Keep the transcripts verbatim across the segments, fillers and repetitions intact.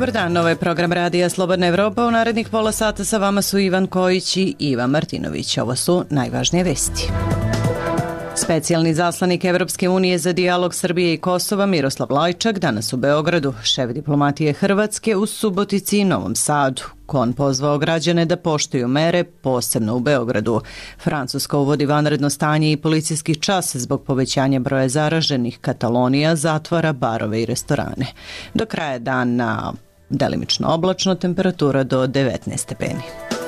Dobar dan, ovo je program Radija Slobodna Evropa. U narednih pola sata sa vama su Ivan Kojić i Ivan Martinović. Ovo su najvažnije vesti. Specijalni zaslanik Evropske unije za dijalog Srbije i Kosova Miroslav Lajčak danas u Beogradu, šef diplomatije Hrvatske u Subotici i Novom Sadu. On pozvao građane da poštuju mere, posebno u Beogradu. Francuska uvodi vanredno stanje i policijski čas zbog povećanja broja zaraženih. Katalonija zatvara barove i restorane. Do kraja dana delimično oblačno, temperatura do devetnaest stepeni.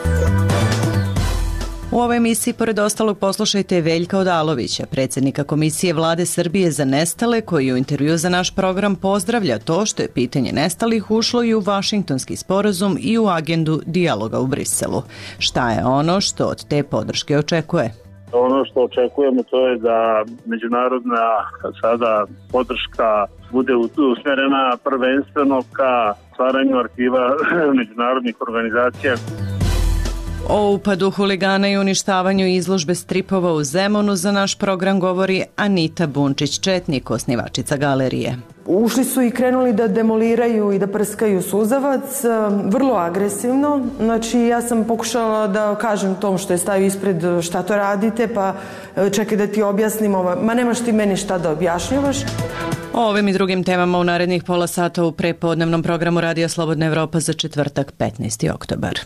U ovoj emisiji, pored ostalog, poslušajte Veljka Odalovića, predsjednika Komisije Vlade Srbije za nestale, koji u intervju za naš program pozdravlja to što je pitanje nestalih ušlo i u Vašingtonski sporazum i u agendu dijaloga u Briselu. Šta je ono što od te podrške očekuje? Ono što očekujemo to je da međunarodna sada podrška bude usmjerena prvenstveno ka stvaranju arhiva međunarodnih organizacija. O upadu huligana i uništavanju izložbe stripova u Zemunu za naš program govori Anita Bunčić-Četnik, osnivačica galerije. Ušli su i krenuli da demoliraju i da prskaju suzavac, vrlo agresivno. Znači, ja sam pokušala da kažem tom što je stavio ispred šta to radite, pa čekaj da ti objasnim ovo. Ma nemaš ti meni šta da objašnjavaš. O ovim i drugim temama u narednih pola sata u prepodnevnom programu Radija Slobodna Evropa za četvrtak petnaesti oktobar.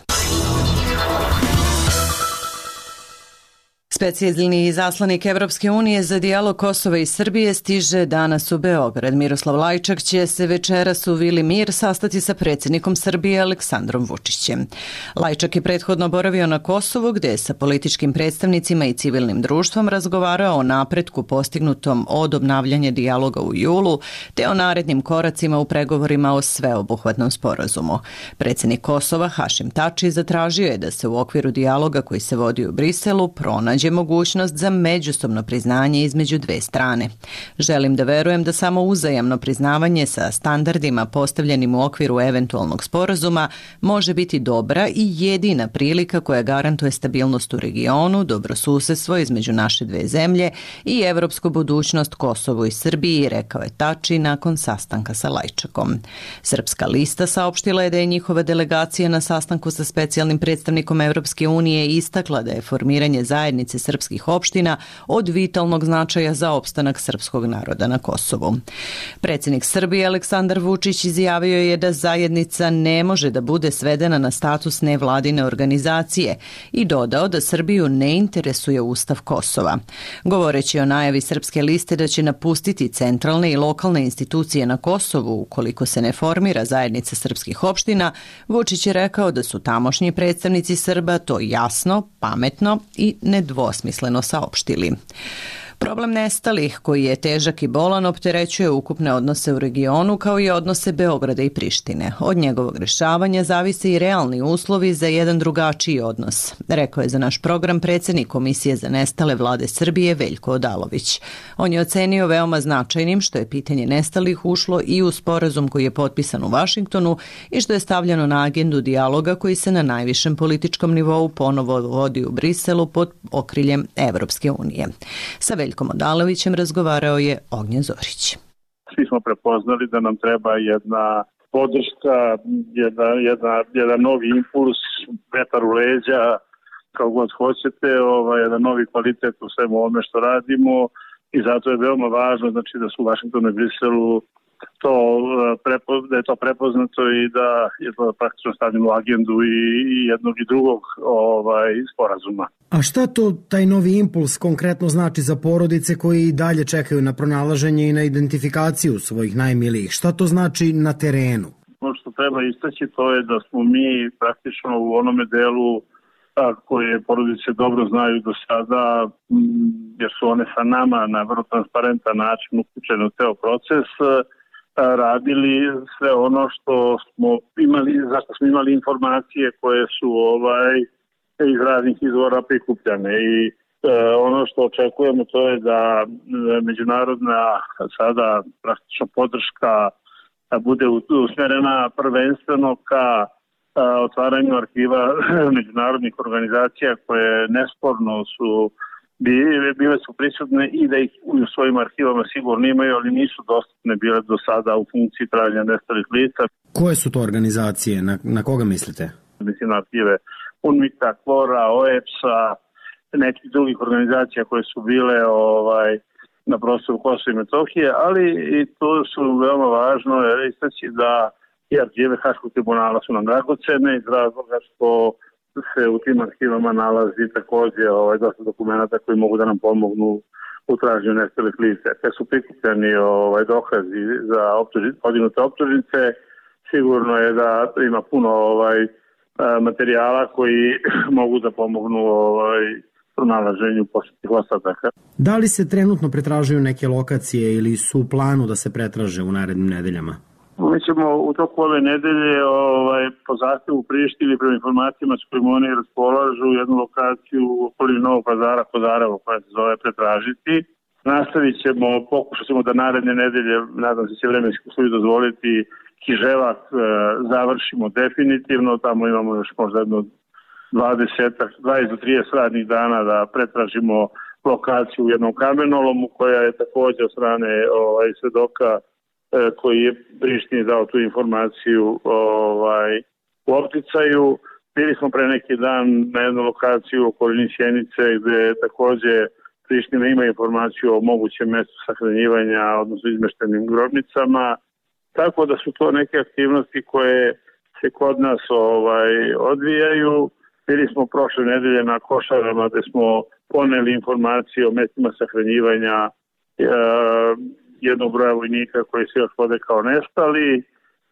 Specijalni izaslanik Evropske unije za dijalog Kosova i Srbije stiže danas u Beograd. Miroslav Lajčak će se večeras u Vili Mir sastati sa predsjednikom Srbije Aleksandrom Vučićem. Lajčak je prethodno boravio na Kosovu, gdje je sa političkim predstavnicima i civilnim društvom razgovarao o napretku postignutom od obnavljanja dijaloga u julu, te o narednim koracima u pregovorima o sveobuhvatnom sporazumu. Predsjednik Kosova Hašim Tači zatražio je da se u okviru dijaloga koji se vodi u Briselu pronađe mogućnost za međusobno priznanje između dve strane. Želim da verujem da samo uzajamno priznavanje sa standardima postavljenim u okviru eventualnog sporazuma može biti dobra i jedina prilika koja garantuje stabilnost u regionu, dobrosusedstvo između naše dve zemlje i evropsku budućnost Kosovu i Srbiji, rekao je Tači nakon sastanka sa Lajčakom. Srpska lista saopštila je da je njihova delegacija na sastanku sa specijalnim predstavnikom Evropske unije istakla da je formiranje zajednice srpskih opština od vitalnog značaja za opstanak srpskog naroda na Kosovu. Predsjednik Srbije Aleksandar Vučić izjavio je da zajednica ne može da bude svedena na status nevladine organizacije i dodao da Srbiju ne interesuje Ustav Kosova. Govoreći o najavi Srpske liste da će napustiti centralne i lokalne institucije na Kosovu ukoliko se ne formira zajednica srpskih opština, Vučić je rekao da su tamošnji predstavnici Srba to jasno, pametno i nedvosmisleno saopštili. Problem nestalih, koji je težak i bolan, opterećuje ukupne odnose u regionu kao i odnose Beograda i Prištine. Od njegovog rješavanja zavise i realni uslovi za jedan drugačiji odnos, rekao je za naš program predsjednik Komisije za nestale Vlade Srbije Veljko Odalović. On je ocenio veoma značajnim što je pitanje nestalih ušlo i u sporazum koji je potpisan u Vašingtonu i što je stavljeno na agendu dijaloga koji se na najvišem političkom nivou ponovo vodi u Briselu pod okriljem Evropske unije. Sa Veljkom Odalovićem razgovarao je Ognjen Zorić. Svi smo prepoznali da nam treba jedna podrška, jedna, jedna, jedan novi impuls, vetar u leđa, kao god hoćete, ovaj, jedan novi kvalitet u svemu ovome što radimo i zato je veoma važno znači, da su u Vašingtonu i Briselu to, da je to prepoznato i da je to praktično stavljeno u agendu i jednog i drugog ovaj, sporazuma. A šta to taj novi impuls konkretno znači za porodice koji i dalje čekaju na pronalaženje i na identifikaciju svojih najmilijih? Šta to znači na terenu? Ono što treba istaći to je da smo mi praktično u onome delu a, koje porodice dobro znaju do sada, m, jer su one sa nama na vrlo transparentan način uključene u teo proces, radili sve ono što smo imali, zašto smo imali informacije koje su ovaj iz raznih izvora prikupljane i e, ono što očekujemo to je da e, međunarodna sada praktično podrška bude usmjerena prvenstveno ka a, otvaranju arhiva međunarodnih organizacija koje nesporno su bile su prisutne i da ih u svojim arhivama sigurno imaju, ali nisu dostupne bile do sada u funkciji traženja nestalih lica. Koje su to organizacije? Na, na koga mislite? Mislim na arhive UNMIK-a, KFOR-a, O E P S-a, nekih drugih organizacija koje su bile ovaj, na prostoru Kosova i Metohije, ali i to su veoma važno istaći da i arhive Haškog tribunala su nam dragocene iz razloga što se u tim arhivama nalazi takođe ovaj, dosta dokumenta koji mogu da nam pomognu u traženju nestalih lica. Kad su prikupljeni ovaj, dokazi za podignute optužnice, sigurno je da ima puno ovaj, materijala koji mogu da pomognu ovaj, pronalaženju posjetnih ostataka. Da li se trenutno pretražuju neke lokacije ili su u planu da se pretraže u narednim nedeljama? Mi ćemo u toku ove nedelje ovaj, po zahtevu Prištine prema informacijama s kojima oni raspolažu jednu lokaciju u okolini Novog Pazara, Kozaravo, koja se zove pretražiti. Nastavit ćemo, pokušat ćemo da naredne nedelje, nadam se će vremenski uslovi dozvoliti, Kiževak e, završimo definitivno, tamo imamo još možda jedno dvadeset do trideset radnih dana da pretražimo lokaciju u jednom kamenolomu koja je također od strane ovaj, svedoka e, koji je Prištini dao tu informaciju ovaj, u opticaju. Bili smo pre neki dan na jednu lokaciju u okolini Sjenice gde također Priština ima informaciju o mogućem mestu sahranjivanja, odnosno izmeštenim grobnicama. Tako da su to neke aktivnosti koje se kod nas ovaj, odvijaju. Bili smo prošle nedelje na Košarama gde smo poneli informacije o mestima sahranjivanja e, jednog broja vojnika koji se još vode kao nestali. E,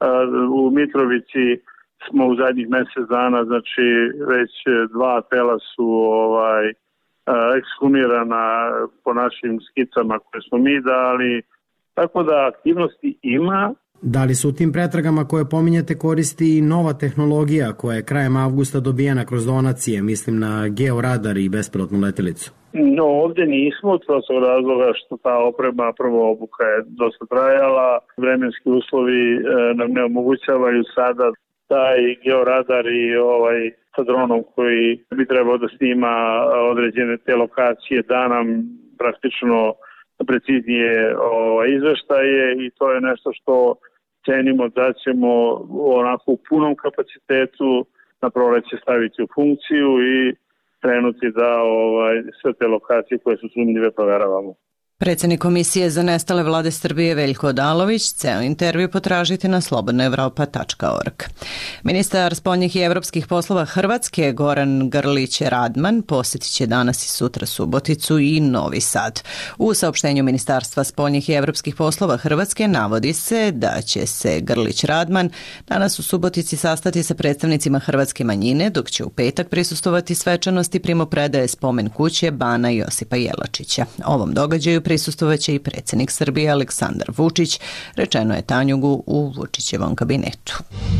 u Mitrovici smo u zadnjih mesec dana, znači već dva tela su ovaj, ekshumirana po našim skicama koje smo mi dali. Tako da aktivnosti ima. Da li su u tim pretragama koje pominjete koristi i nova tehnologija koja je krajem avgusta dobijena kroz donacije, mislim na georadar i bespilotnu letelicu? No, ovde nismo, to su razloga što ta oprema, prvo obuka je dosta trajala, vremenski uslovi e, nam ne omogućavaju sada taj georadar i ovaj sa dronom koji bi trebao da snima određene te lokacije da nam praktično preciznije ovaj, izveštaje i to je nešto što cenimo da ćemo onako u punom kapacitetu na proleće staviti u funkciju i krenuti da ovaj, sve te lokacije koje su sumnjive proveravamo. Predsjednik Komisije za nestale vlade Srbije Veljko Odalović, ceo intervju potražite na slobodna evropa tačka org. Ministar spoljnih i evropskih poslova Hrvatske Goran Grlić Radman posjetit će danas i sutra Suboticu i Novi Sad. U saopštenju Ministarstva spoljnih i evropskih poslova Hrvatske navodi se da će se Grlić Radman danas u Subotici sastati sa predstavnicima hrvatske manjine, dok će u petak prisustovati svečanosti primopredaje spomen kuće Bana Josipa Jelačića. Ovom događaju prisustovaće i predsjednik Srbije Aleksandar Vučić, rečeno je Tanjugu u Vučićevom kabinetu.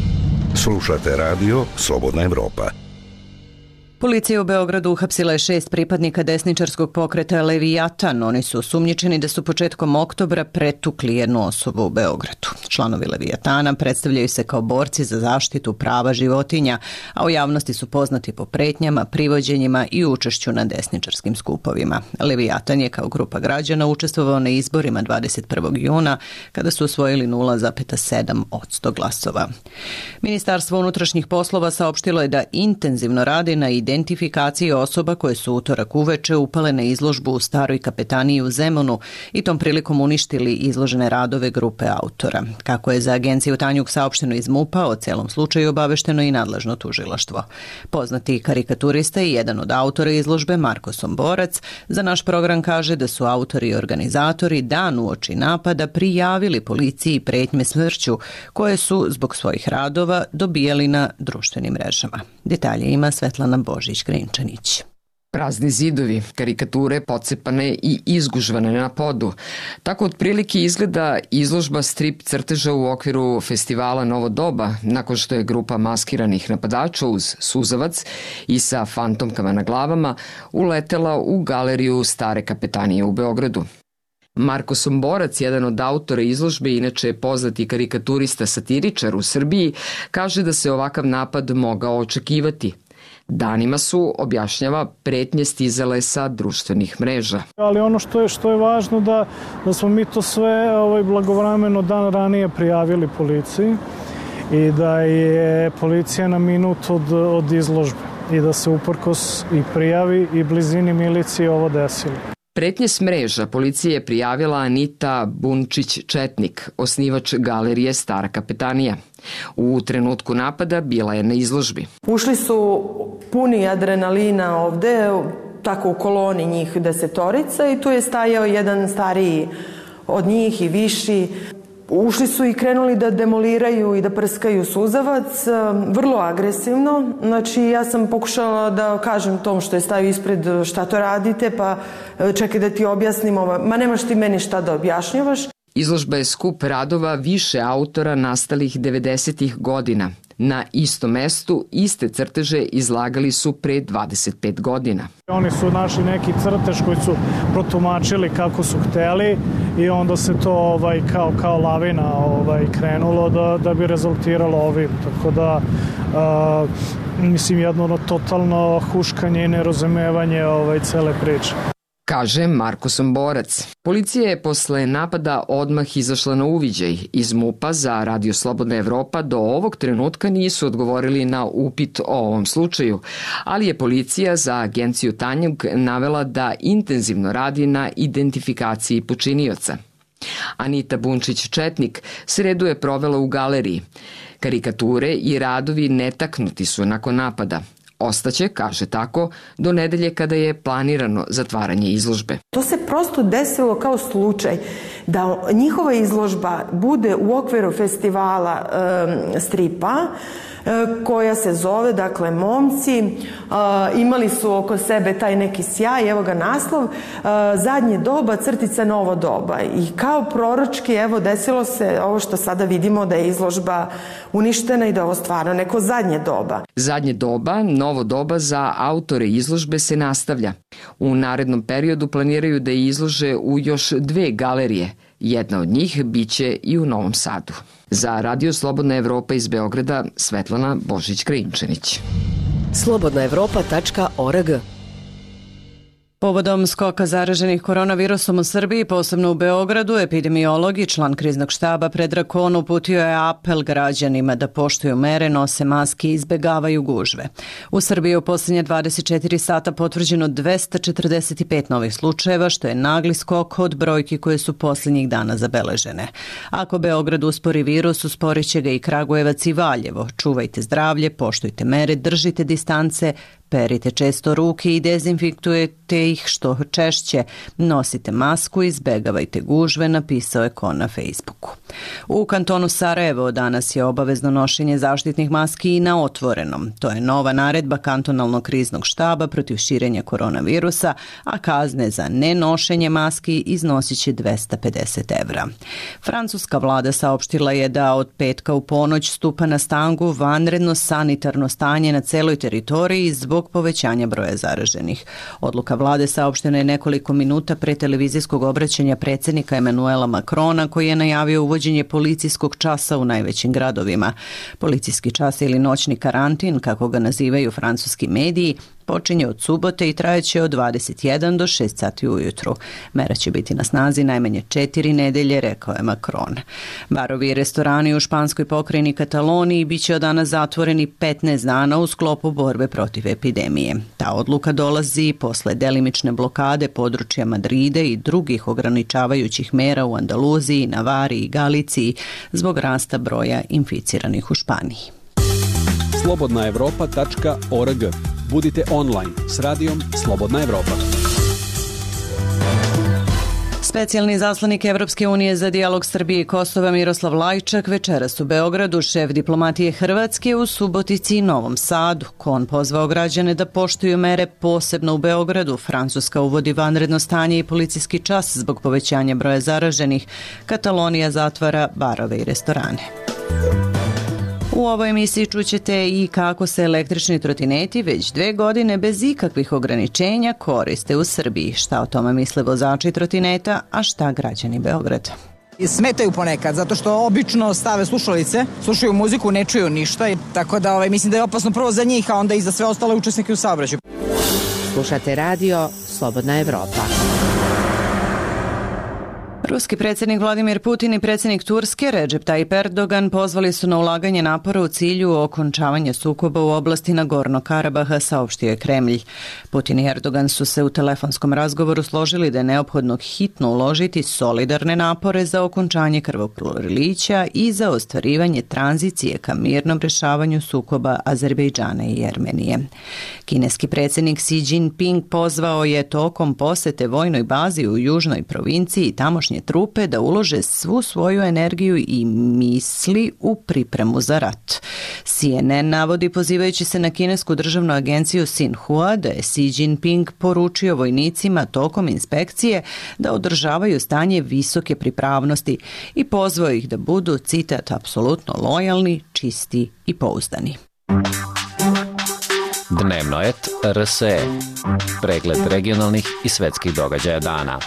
Slušate radio Slobodna Evropa. Policija u Beogradu uhapsila je šest pripadnika desničarskog pokreta Levijatan. Oni su osumnjičeni da su početkom oktobra pretukli jednu osobu u Beogradu. Članovi Levijatana predstavljaju se kao borci za zaštitu prava životinja, a u javnosti su poznati po pretnjama, privođenjima i učešću na desničarskim skupovima. Levijatan je kao grupa građana učestvovao na izborima dvadeset prvog juna kada su osvojili nula zarez sedam posto glasova. Ministarstvo unutrašnjih poslova saopštilo je da intenzivno radi na identifikaciji osoba koje su utorak uveče upale na izložbu u Staroj kapetaniji u Zemunu i tom prilikom uništili izložene radove grupe autora. Kako je za agenciju Tanjug saopšteno iz MUP-a, o celom slučaju obavešteno i nadležno tužilaštvo. Poznati karikaturista i jedan od autora izložbe, Marko Somborac, za naš program kaže da su autori i organizatori dan uoči napada prijavili policiji pretnje smrću koje su zbog svojih radova dobijali na društvenim mrežama. Detalje ima Svetlana Božić-Grinčanić. Prazni zidovi, karikature pocepane i izgužvane na podu. Tako otprilike izgleda izložba strip crteža u okviru festivala Novo doba, nakon što je grupa maskiranih napadača uz suzavac i sa fantomkama na glavama uletela u galeriju Stare kapetanije u Beogradu. Marko Somborac, jedan od autora izložbe, inače poznati karikaturista satiričar u Srbiji, kaže da se ovakav napad mogao očekivati. Danima su, objašnjava, pretnje stizale sa društvenih mreža. Ali ono što je, što je važno da, da smo mi to sve ovaj, blagovremeno dan ranije prijavili policiji i da je policija na minut od, od izložbe i da se uprkos i prijavi i blizini milicije ovo desilo. Pretnje s mreža policije je prijavila Anita Bunčić-Četnik, osnivač galerije Stara kapetanija. U trenutku napada bila je na izložbi. Ušli su puni adrenalina ovde, tako u koloni njih desetorica i tu je stajao jedan stariji od njih i viši. Ušli su i krenuli da demoliraju i da prskaju suzavac, vrlo agresivno. Znači, ja sam pokušala da kažem tom što je stavio ispred šta to radite, pa čekaj da ti objasnim ovo. Ma nemaš ti meni šta da objašnjavaš. Izložba je skup radova više autora nastalih devedesetih godina. Na istom mestu iste crteže izlagali su pre dvadeset pet godina. Oni su našli neki crtež koji su protumačili kako su hteli i onda se to ovaj, kao, kao lavina ovaj, krenulo da, da bi rezultiralo ovim. Tako da, a, mislim, jedno totalno huškanje i nerazumevanje ovaj, cele priče. Kaže Marko Somborac. Policija je posle napada odmah izašla na uviđaj. Iz MUP-a za Radio Slobodna Evropa do ovog trenutka nisu odgovorili na upit o ovom slučaju, ali je policija za agenciju Tanjug navela da intenzivno radi na identifikaciji počinioca. Anita Bunčić-Četnik sredu je provela u galeriji. Karikature i radovi netaknuti su nakon napada. Ostaće, kaže tako, do nedelje kada je planirano zatvaranje izložbe. To se prosto desilo kao slučaj da njihova izložba bude u okviru festivala e, stripa koja se zove, dakle, Momci, imali su oko sebe taj neki sjaj, evo ga naslov, zadnje doba, crtica novo doba. I kao proročki, evo, desilo se ovo što sada vidimo da je izložba uništena i da je ovo stvarno neko zadnje doba. Zadnje doba, novo doba za autore izložbe se nastavlja. U narednom periodu planiraju da je izlože u još dve galerije. Jedna od njih biće i u Novom Sadu. Za Radio Slobodna Evropa iz Beograda, Svetlana Božić-Krajinčanić. slobodna evropa tačka org. Povodom skoka zaraženih koronavirusom u Srbiji, posebno u Beogradu, epidemiolog i član kriznog štaba Predrag Kon uputio je apel građanima da poštuju mere, nose maske i izbegavaju gužve. U Srbiji je u posljednje dvadeset četiri sata potvrđeno dvesta četrdeset pet novih slučajeva, što je nagli skok od brojki koje su posljednjih dana zabeležene. Ako Beograd uspori virus, usporit će ga i Kragujevac i Valjevo. Čuvajte zdravlje, poštujte mere, držite distance, perite često ruke i dezinfiktujete ih što češće. Nosite masku i izbegavajte gužve, napisao je Kon na Facebooku. U kantonu Sarajevo danas je obavezno nošenje zaštitnih maski i na otvorenom. To je nova naredba kantonalnog kriznog štaba protiv širenja koronavirusa, a kazne za nenošenje maski iznosit će dvesta pedeset evra. Francuska vlada saopštila je da od petka u ponoć stupa na snagu vanredno sanitarno stanje na celoj teritoriji zbog povećanja broja zaraženih. Odluka vlade saopštena je nekoliko minuta pre televizijskog obraćanja predsjednika Emanuela Makrona, koji je najavio uvođenje policijskog časa u najvećim gradovima. Policijski čas ili noćni karantin, kako ga nazivaju francuski mediji, počinje od subote i trajeće od dvadeset jedan do šest sati ujutru. Mera će biti na snazi najmanje četiri nedelje, rekao je Macron. Barovi i restorani u španskoj pokrajini Kataloniji biće od danas zatvoreni petnaest dana u sklopu borbe protiv epidemije. Ta odluka dolazi posle delimične blokade područja Madrida i drugih ograničavajućih mera u Andaluziji, Navari i Galiciji zbog rasta broja inficiranih u Španiji. slobodna evropa tačka org. Budite online s radijom Slobodna Evropa. Specijalni zaslanik Evropske unije za dijalog Srbije i Kosova Miroslav Lajčak večeras u Beogradu, šef diplomatije Hrvatske u Subotici i Novom Sadu. Kon pozvao građane da poštuju mere, posebno u Beogradu. Francuska uvodi vanredno stanje i policijski čas zbog povećanja broja zaraženih. Katalonija zatvara barove i restorane. U ovoj emisiji čućete i kako se električni trotineti već dve godine bez ikakvih ograničenja koriste u Srbiji. Šta o tome misle vozači trotineta, a šta građani Beograda? Smetaju ponekad, zato što obično stave slušalice, slušaju muziku, ne čuju ništa, tako da ovaj, mislim da je opasno prvo za njih, a onda i za sve ostale učesnike u saobraćaju. Slušate radio Slobodna Evropa. Ruski predsjednik Vladimir Putin i predsjednik Turske Recep Tayyip Erdogan pozvali su na ulaganje napora u cilju okončavanja sukoba u oblasti Nagorno Karabaha, saopštio je Kremlj. Putin i Erdogan su se u telefonskom razgovoru složili da je neophodno hitno uložiti solidarne napore za okončanje krvoprolića i za ostvarivanje tranzicije ka mirnom rešavanju sukoba Azerbejdžana i Jermenije. Kineski predsjednik Xi Jinping pozvao je tokom posete vojnoj bazi u južnoj provinciji tamošnje trupe da ulože svu svoju energiju i misli u pripremu za rat. C N N navodi, pozivajući se na kinesku državnu agenciju Xinhua, da je Xi Jinping poručio vojnicima tokom inspekcije da održavaju stanje visoke pripravnosti i pozvao ih da budu, citat, apsolutno lojalni, čisti i pouzdani. Dnevno et R S E. Pregled regionalnih i svetskih događaja dana.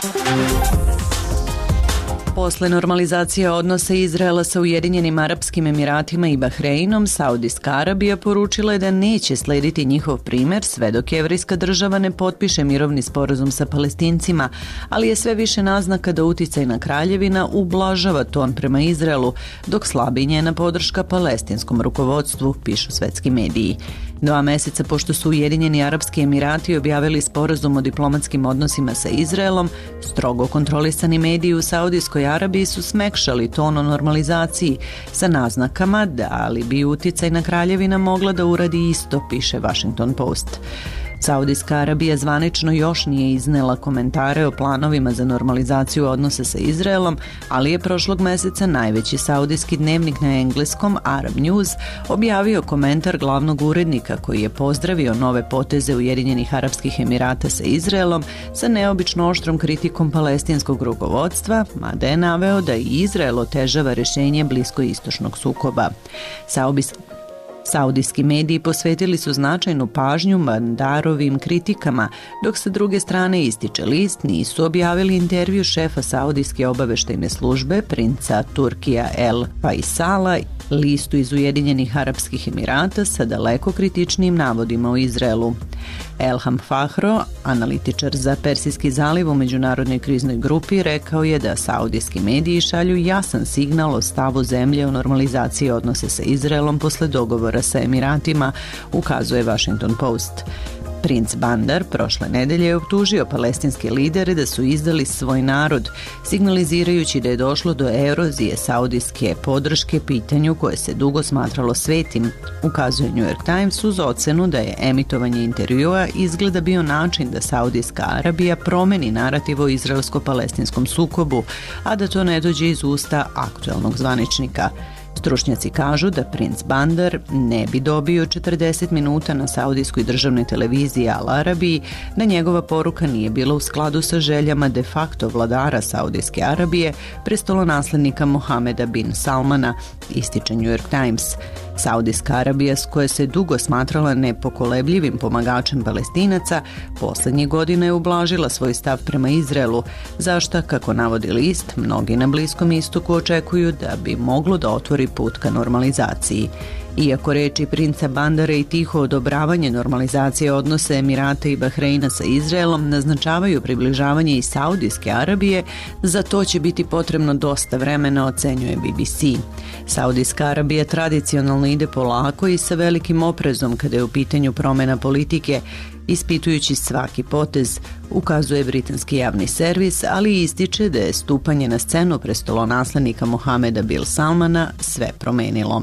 Posle normalizacije odnosa Izraela sa Ujedinjenim Arapskim Emiratima i Bahreinom, Saudijska Arabija poručila je da neće slediti njihov primer sve dok Jevrejska država ne potpiše mirovni sporazum sa Palestincima, ali je sve više naznaka da uticajna kraljevina ublažava ton prema Izraelu, dok slabi njena podrška palestinskom rukovodstvu, pišu svetski mediji. Dva meseca pošto su Ujedinjeni Arapski Emirati objavili sporazum o diplomatskim odnosima sa Izraelom, strogo kontrolisani mediji u Saudijskoj Arabiji su smekšali ton o normalizaciji sa naznakama da li bi uticajna kraljevina mogla da uradi isto, piše Washington Post. Saudijska Arabija zvanično još nije iznela komentare o planovima za normalizaciju odnosa sa Izraelom, ali je prošlog meseca najveći saudijski dnevnik na engleskom Arab News objavio komentar glavnog urednika koji je pozdravio nove poteze Ujedinjenih Arapskih Emirata sa Izraelom sa neobično oštrom kritikom palestinskog rukovodstva, mada je naveo da i Izrael otežava rešenje bliskoistočnog sukoba. Saudijski Saudijski mediji posvetili su značajnu pažnju Bandarovim kritikama, dok sa druge strane ističe list nisu objavili intervju šefa Saudijske obaveštajne službe, princa Turkija El Faisala, listu iz Ujedinjenih Arapskih Emirata sa daleko kritičnim navodima o Izraelu. Elham Fahro, analitičar za Persijski zaliv u međunarodnoj kriznoj grupi, rekao je da saudijski mediji šalju jasan signal o stavu zemlje o normalizaciji odnose sa Izraelom posle dogovora sa Emiratima, ukazuje Washington Post. Princ Bandar prošle nedelje je optužio palestinske lidere da su izdali svoj narod, signalizirajući da je došlo do erozije saudijske podrške pitanju koje se dugo smatralo svetim, ukazuje New York Times uz ocenu da je emitovanje intervjua izgleda bio način da Saudijska Arabija promeni narativ o izraelsko-palestinskom sukobu, a da to ne dođe iz usta aktuelnog zvaničnika. Stručnjaci kažu da princ Bandar ne bi dobio četrdeset minuta na saudijskoj državnoj televiziji Al Arabiji da njegova poruka nije bila u skladu sa željama de facto vladara Saudijske Arabije, prestolonaslednika Mohameda bin Salmana, ističe New York Times. Saudijska Arabija, s koja se dugo smatrala nepokolebljivim pomagačem Palestinaca, poslednjih godina je ublažila svoj stav prema Izraelu, zašta, kako navodi list, mnogi na Bliskom istoku očekuju da bi moglo da otvori put ka normalizaciji. Iako reči princa Bandara i tiho odobravanje normalizacije odnose Emirata i Bahreina sa Izraelom naznačavaju približavanje i Saudijske Arabije, za to će biti potrebno dosta vremena, ocenjuje B B C. Saudijska Arabija tradicionalno ide polako i sa velikim oprezom kada je u pitanju promena politike, ispitujući svaki potez, ukazuje britanski javni servis, ali ističe da je stupanje na scenu prestolonaslednika Mohameda bin Salmana sve promenilo.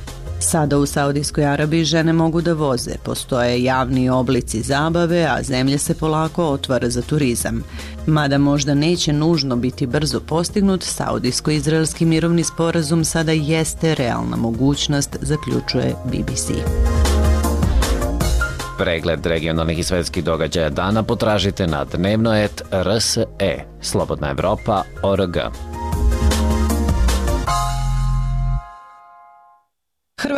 Sada u Saudijskoj Arabiji žene mogu da voze, postoje javni oblici zabave, a zemlja se polako otvara za turizam. Mada možda neće nužno biti brzo postignut, saudijsko-izraelski mirovni sporazum sada jeste realna mogućnost, zaključuje B B C. Pregled regionalnih i svetskih događaja dana potražite na dnevno et R S E, Slobodna Evropa, O R G.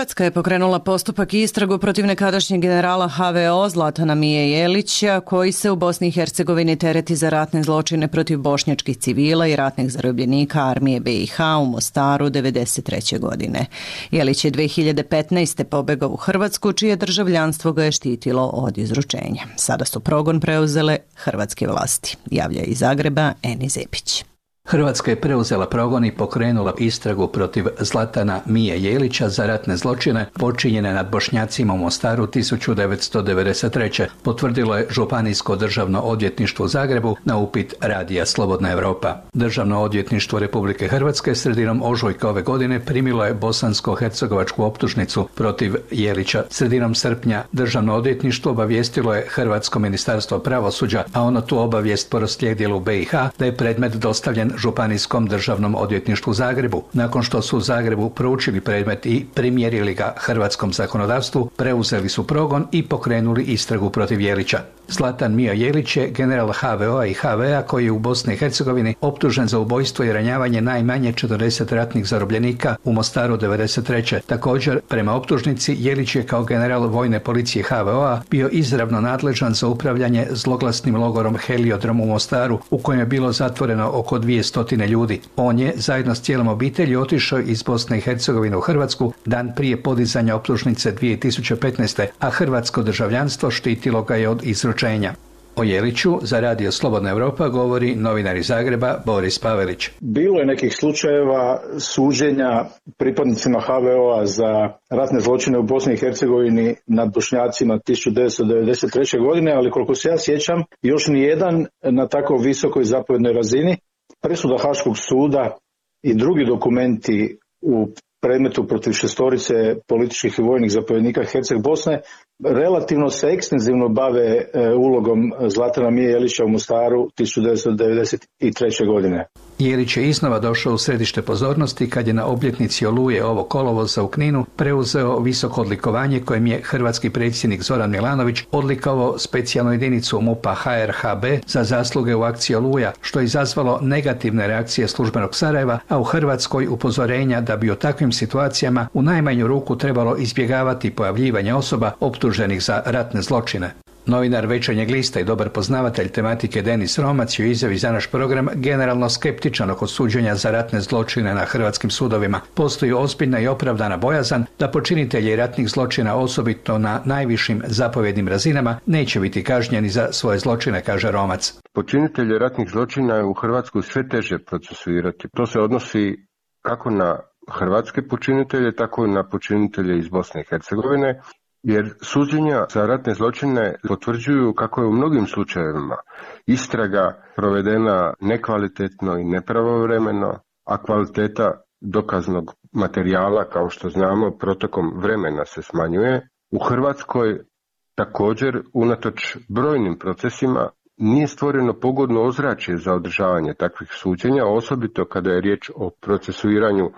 Hrvatska je pokrenula postupak i istragu protiv nekadašnjeg generala ha ve o Zlatana Mije Jelića, koji se u Bosni i Hercegovini tereti za ratne zločine protiv bošnjačkih civila i ratnih zarobljenika armije be i ha u Mostaru devedeset treće. godine. Jelić je dve hiljade petnaeste. pobegao u Hrvatsku, čije državljanstvo ga je štitilo od izručenja. Sada su progon preuzele hrvatske vlasti. Javlja iz Zagreba Eni Zepić. Hrvatska je preuzela progon i pokrenula istragu protiv Zlatana Mije Jelića za ratne zločine počinjene nad Bošnjacima u Mostaru tisuću devetsto devedeset treće. Potvrdilo je Županijsko državno odvjetništvo u Zagrebu na upit radija Slobodna Evropa. Državno odvjetništvo Republike Hrvatske sredinom ožujka ove godine primilo je bosansko-hercegovačku optužnicu protiv Jelića. Sredinom srpnja Državno odvjetništvo obavijestilo je Hrvatsko ministarstvo pravosuđa, a ono tu obavijest proslijedilo u be i ha da je predmet dostavljen Županijskom državnom odvjetništvu u Zagrebu. Nakon što su u Zagrebu proučili predmet i primjerili ga hrvatskom zakonodavstvu, preuzeli su progon i pokrenuli istragu protiv Jelića. Zlatan Mija Jelić je general ha ve o-a i ha ve a koji je u Bosni i Hercegovini optužen za ubojstvo i ranjavanje najmanje četrdeset ratnih zarobljenika u Mostaru devedeset treće. Također, prema optužnici, Jelić je kao general vojne policije ha ve o-a bio izravno nadležan za upravljanje zloglasnim logorom Heliodrom u Mostaru, u kojem je bilo zatvoreno oko dvije stotine ljudi. On je zajedno s cijelom obitelji otišao iz Bosne i Hercegovine u Hrvatsku dan prije podizanja optužnice dvije tisuće petnaeste. a hrvatsko državljanstvo štitilo ga je od izručenja. O Jeliću za radio Slobodna Evropa govori novinar iz Zagreba Boris Pavelić. Bilo je nekih slučajeva suđenja pripadnicima ha ve o-a za ratne zločine u Bosni i Hercegovini nad Bošnjacima tisuću devetsto devedeset treće. godine, ali koliko se ja sjećam, još nijedan na tako visokoj zapovjednoj razini. Presuda Haškog suda i drugi dokumenti u predmetu protiv šestorice političkih i vojnih zapovjednika Herceg Bosne relativno se ekstenzivno bave e, ulogom Zlatana Mije Jelića u Mostaru tisuću devetsto devedeset treće. godine. Jelić je iznova došao u središte pozornosti kad je na obljetnici Oluje ovog kolovoza u Kninu preuzeo visoko odlikovanje kojim je hrvatski predsjednik Zoran Milanović odlikovao specijalnu jedinicu MUP-a ha er ha be za zasluge u akciji Oluja, što je izazvalo negativne reakcije službenog Sarajeva, a u Hrvatskoj upozorenja da bi u takvim situacijama u najmanju ruku trebalo izbjegavati pojavljivanje osoba optuženih za ratne zločine. Novinar Večernjeg lista i dobar poznavatelj tematike Denis Romac je u izjavi za naš program generalno skeptičan oko suđenja za ratne zločine na hrvatskim sudovima. Postoji ozbiljna i opravdana bojazan da počinitelji ratnih zločina, osobito na najvišim zapovjednim razinama, neće biti kažnjeni za svoje zločine, kaže Romac. Počinitelje ratnih zločina je u Hrvatskoj sve teže procesuirati. To se odnosi kako na hrvatske počinitelje, tako i na počinitelje iz Bosne i Hercegovine, jer suđenja za ratne zločine potvrđuju kako je u mnogim slučajevima istraga provedena nekvalitetno i nepravovremeno, a kvaliteta dokaznog materijala, kao što znamo, protokom vremena se smanjuje. U Hrvatskoj također, unatoč brojnim procesima, nije stvoreno pogodno ozračje za održavanje takvih suđenja, osobito kada je riječ o procesuiranju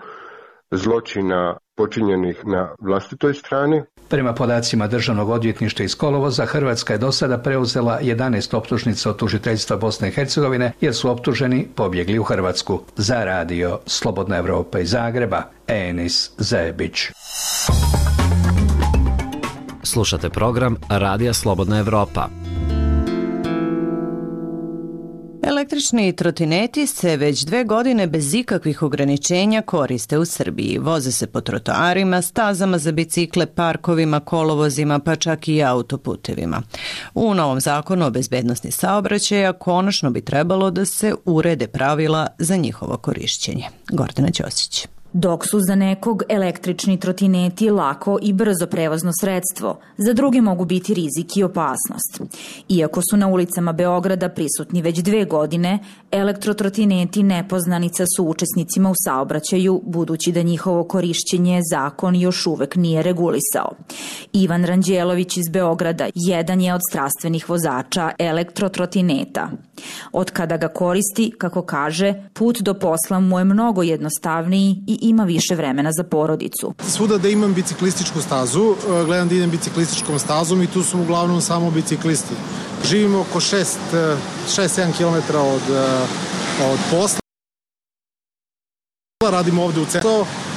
zločina počinjenih na vlastitoj strani. Prema podacima Državnog odvjetništva iz kolovoza, Hrvatska je do sada preuzela jedanaest optužnica od tužiteljstva Bosne i Hercegovine, jer su optuženi pobjegli u Hrvatsku. Za radio Slobodna Evropa iz Zagreba, Enis Zebić. Slušate program Radija Slobodna Evropa. Električni trotineti se već dve godine bez ikakvih ograničenja koriste u Srbiji. Voze se po trotoarima, stazama za bicikle, parkovima, kolovozima, pa čak i autoputevima. U novom zakonu o bezbednosti saobraćaja konačno bi trebalo da se urede pravila za njihovo korišćenje. Gordana Ćosić. Dok su za nekog električni trotineti lako i brzo prevozno sredstvo, za druge mogu biti rizik i opasnost. Iako su na ulicama Beograda prisutni već dve godine, elektrotrotineti nepoznanica su učesnicima u saobraćaju, budući da njihovo korišćenje zakon još uvek nije regulisao. Ivan Ranđelović iz Beograda jedan je od strastvenih vozača elektrotrotineta. Od kada ga koristi, kako kaže, put do posla mu je mnogo jednostavniji i ima više vremena za porodicu. Svuda da imam biciklističku stazu, gledam da idem biciklističkom stazom i tu su uglavnom samo biciklisti. Živimo oko šest do sedam kilometara od, od posla. Radimo ovde u centru.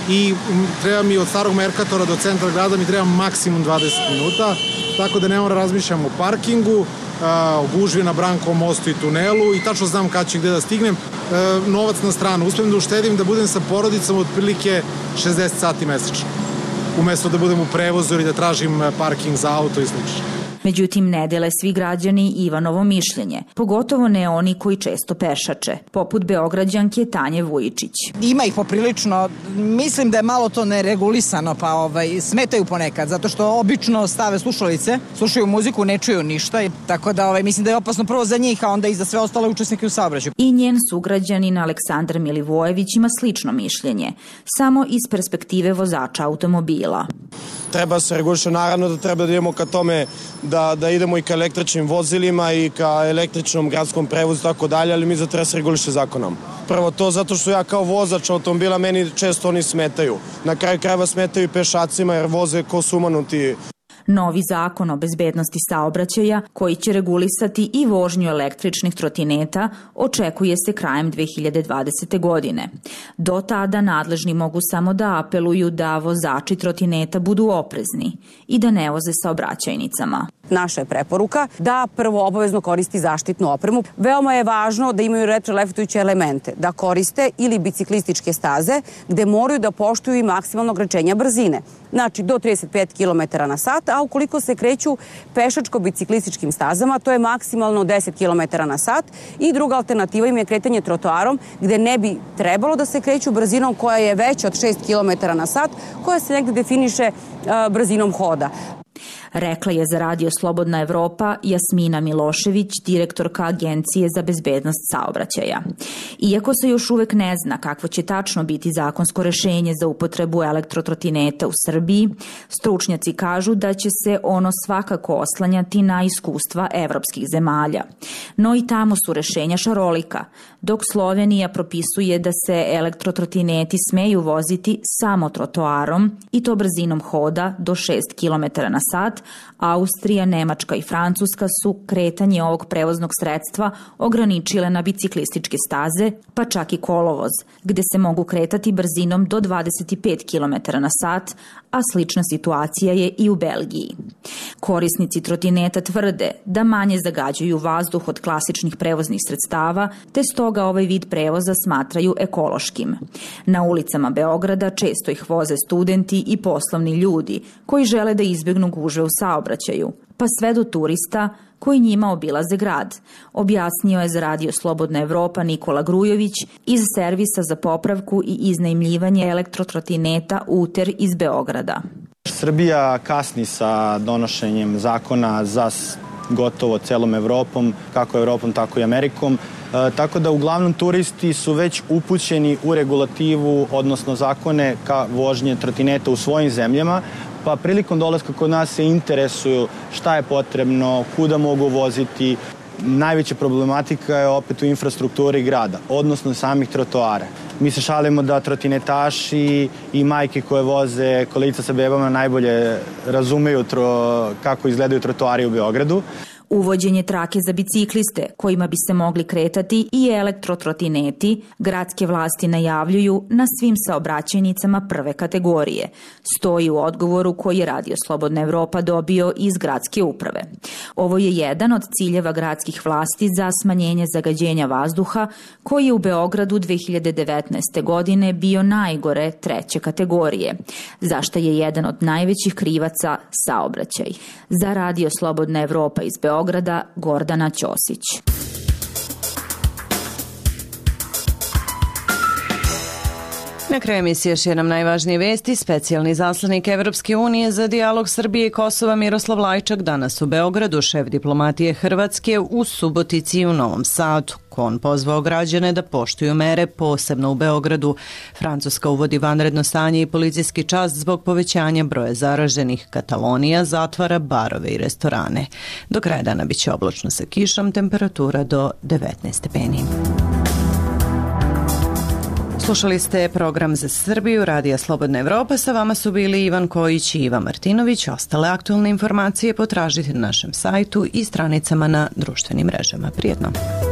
i treba mi od starog Merkatora do centra grada mi treba maksimum dvadeset minuta, tako da ne moram razmišljam o parkingu, o gužvi na Brankovom mostu i tunelu i tačno znam kada ću gde da stignem. Novac na stranu, uspijem da uštedim da budem sa porodicom otprilike šezdeset sati mesečno, umesto da budem u prevozu ili da tražim parking za auto i slično. Međutim, ne dele svi građani Ivanovo mišljenje, pogotovo ne oni koji često pešače, poput Beograđanke Tanje Vujičić. Ima ih poprilično, mislim da je malo to neregulisano, pa ovaj, smetaju ponekad, zato što obično stave slušalice, slušaju muziku, ne čuju ništa, tako da ovaj, mislim da je opasno prvo za njih, a onda i za sve ostale učesnike u saobraćaju. I njen sugrađanin Aleksandar Milivojević ima slično mišljenje, samo iz perspektive vozača automobila. Treba se reguliše, naravno da treba da idemo ka tome da, da idemo i ka električnim vozilima i ka električnom gradskom prevozu tako dalje, ali mi za treba se reguliše zakonom. Prvo to zato što ja kao vozač automobila meni često oni smetaju. Na kraju krajeva smetaju i pešacima jer voze ko sumanuti. Novi zakon o bezbednosti saobraćaja, koji će regulisati i vožnju električnih trotineta, očekuje se krajem dve hiljade dvadesete. godine. Do tada nadležni mogu samo da apeluju da vozači trotineta budu oprezni i da ne voze saobraćajnicama. Naša je preporuka da prvo obavezno koristi zaštitnu opremu. Veoma je važno da imaju retroreflektujuće elemente, da koriste ili biciklističke staze gde moraju da poštuju i maksimalno ograničenja brzine. Znači do trideset pet kilometara na sat, a ukoliko se kreću pešačko-biciklističkim stazama, to je maksimalno deset kilometara na sat i druga alternativa im je kretanje trotoarom gde ne bi trebalo da se kreću brzinom koja je veća od šest kilometara na sat, koja se negde definiše uh, brzinom hoda. Rekla je za Radio Slobodna Evropa Jasmina Milošević, direktorka Agencije za bezbednost saobraćaja. Iako se još uvek ne zna kakvo će tačno biti zakonsko rešenje za upotrebu elektrotrotineta u Srbiji, stručnjaci kažu da će se ono svakako oslanjati na iskustva evropskih zemalja. No i tamo su rešenja šarolika, dok Slovenija propisuje da se elektrotrotineti smeju voziti samo trotoarom i to brzinom hoda do šest kilometara na sat, Austrija, Nemačka i Francuska su kretanje ovog prevoznog sredstva ograničile na biciklističke staze, pa čak i kolovoz, gde se mogu kretati brzinom do dvadeset pet kilometara na sat, a slična situacija je i u Belgiji. Korisnici trotineta tvrde da manje zagađuju vazduh od klasičnih prevoznih sredstava, te stoga ovaj vid prevoza smatraju ekološkim. Na ulicama Beograda često ih voze studenti i poslovni ljudi koji žele da izbegnu gužve u saobraćaju, pa sve do turista koji njima obilaze grad, objasnio je za Radio Slobodna Evropa Nikola Grujović iz servisa za popravku i iznajmljivanje elektrotrotineta Uter iz Beograda. Srbija kasni sa donošenjem zakona za gotovo celom Evropom, kako Evropom, tako i Amerikom. E, tako da uglavnom turisti su već upućeni u regulativu, odnosno zakone ka vožnje trotineta u svojim zemljama, pa prilikom dolaska kod nas se interesuju šta je potrebno, kuda mogu voziti. Najveća problematika je opet u infrastrukturi grada, odnosno samih trotoara. Mi se šalimo da trotinetaši i majke koje voze kolica sa bebama najbolje razumeju tro, kako izgledaju trotoari u Beogradu. Uvođenje trake za bicikliste, kojima bi se mogli kretati i elektrotrotineti, gradske vlasti najavljuju na svim saobraćajnicama prve kategorije. Stoji u odgovoru koji je Radio Slobodna Evropa dobio iz gradske uprave. Ovo je jedan od ciljeva gradskih vlasti za smanjenje zagađenja vazduha, koji je u Beogradu dve hiljade devetnaeste. godine bio najgore treće kategorije, za što je jedan od najvećih krivaca saobraćaj. Za Radio Slobodna Evropa iz Beograda Beograda Gordana Ćosić. Na kraju emisije još jednom najvažnije vesti. Specijalni zaslanik Evropske unije za dijalog Srbije i Kosova Miroslav Lajčak danas u Beogradu, šef diplomatije Hrvatske u Subotici i u Novom Sadu. On pozvao građane da poštuju mere, posebno u Beogradu. Francuska uvodi vanredno stanje i policijski čas zbog povećanja broja zaraženih. Katalonija zatvara barove i restorane. Do kraja dana biće oblačno sa kišom, temperatura do devetnaest stepeni. Slušali ste program za Srbiju, Radija Slobodna Evropa. Sa vama su bili Ivan Kojić i Iva Martinović. Ostale aktualne informacije potražite na našem sajtu i stranicama na društvenim mrežama. Prijetno!